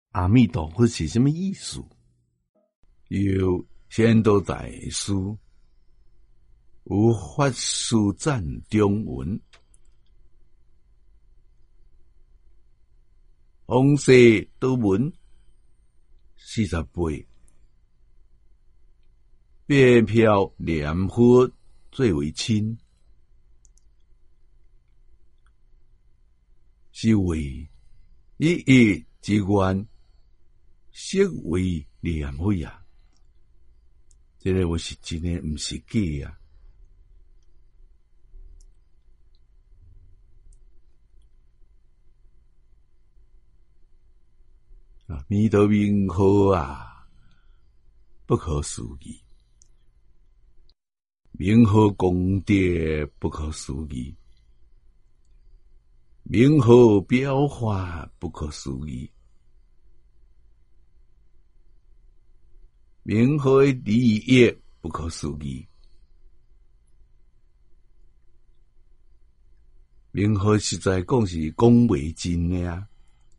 阿弥陀佛是什么意思？有仙都大师有法师赞中文，往世都闻40倍，别飘念佛最为亲，是为一叶之愿，悉为念佛啊！这个我是真的，不是假啊！弥陀名号啊，不可思议；名号功德不可思议；名号表法不可思议；名号的利益不可思议；名号实在讲是讲袂尽的啊！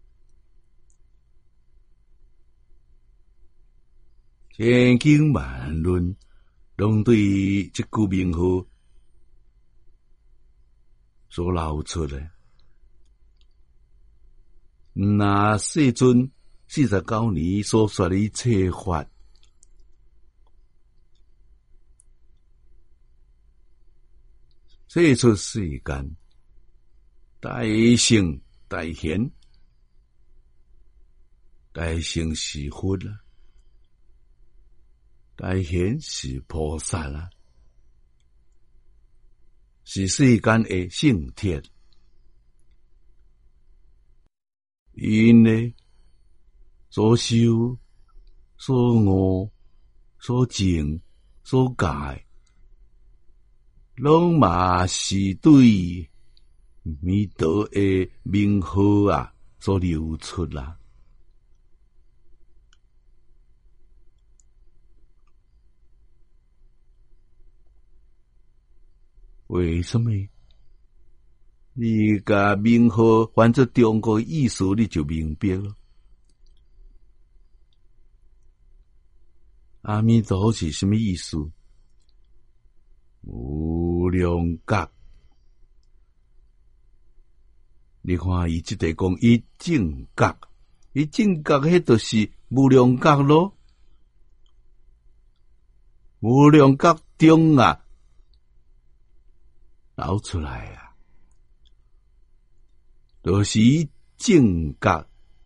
千经万论，拢对这句名号所流出的。那世尊49年所说的一切法，这出世间大圣大贤，大圣是佛啦，大贤是菩萨啦，是世间的圣天。因呢所修、所悟、所证、所解，拢嘛是对弥陀的名号啊所流出啦。为什么？你甲名号换作中国意思，你就明白了。阿弥陀佛是什么意思？无量觉。你看伊即个讲一正觉，一正觉迄就是无量觉咯。无量觉中啊，流出来啊。就是正觉，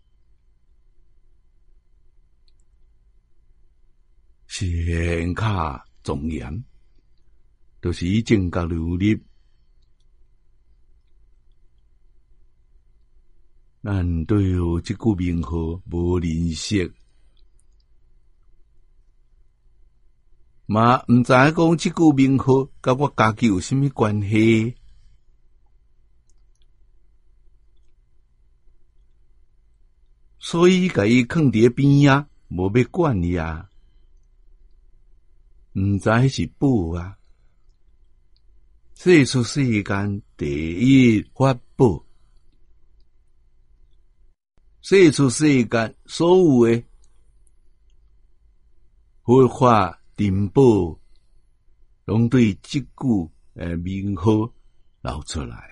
显卡庄严，就是以正觉流入。咱对这句名号无认识，嘛毋知影讲这句名号甲我家己有什么关系？所以甲伊囥伫边啊，无要管伊啊，毋知迄是宝啊！世出世间第一法宝，世出世间所有的佛法珍宝，拢对即句名号流出来。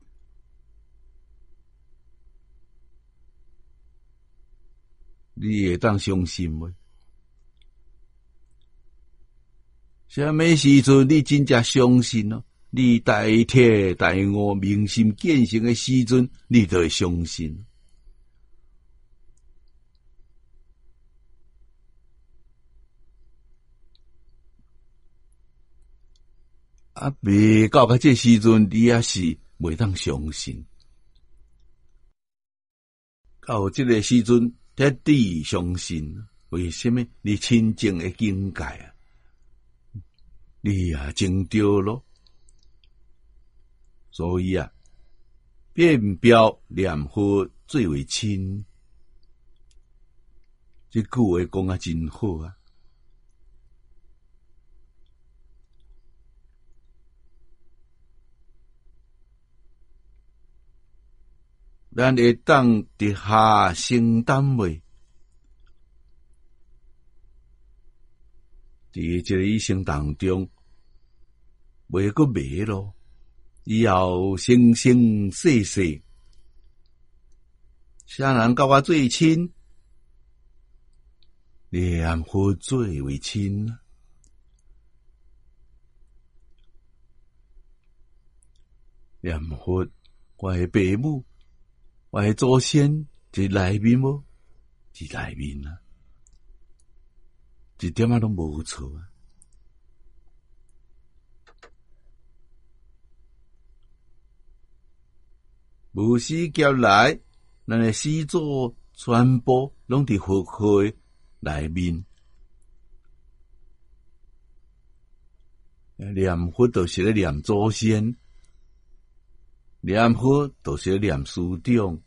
你会当相信吗？什么时阵你真正相信咯？你大彻大悟、明心见性的时阵，你就会相信。啊，未到这时阵，你也是袂当相信。到这个时阵，彻底相信。为什么？你亲近的境界啊，你也证到咯。所以啊，变表念佛最为亲。这句话讲啊真好啊！咱会当伫下承担袂？ 伫这个一生当中，袂阁灭咯。以后生生世世，啥人甲我最亲？念佛最为亲。念佛，我的父母，我的祖先，伫内面无？伫内面啊，一点仔拢无错啊。无始劫来，咱的始祖全部拢伫佛会内面。念佛就是咧念祖先，念佛就是咧念师长。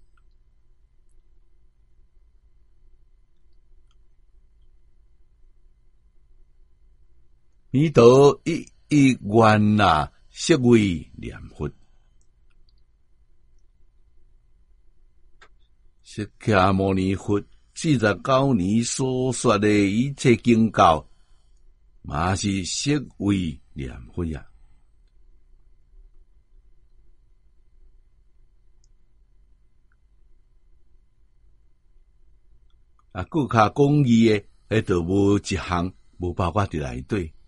弥陀一愿啦，摄为念佛。释迦牟尼佛49年所说的一切经教，嘛是摄为念佛呀。啊，骨卡讲义的，迄就无一项无包括伫内底。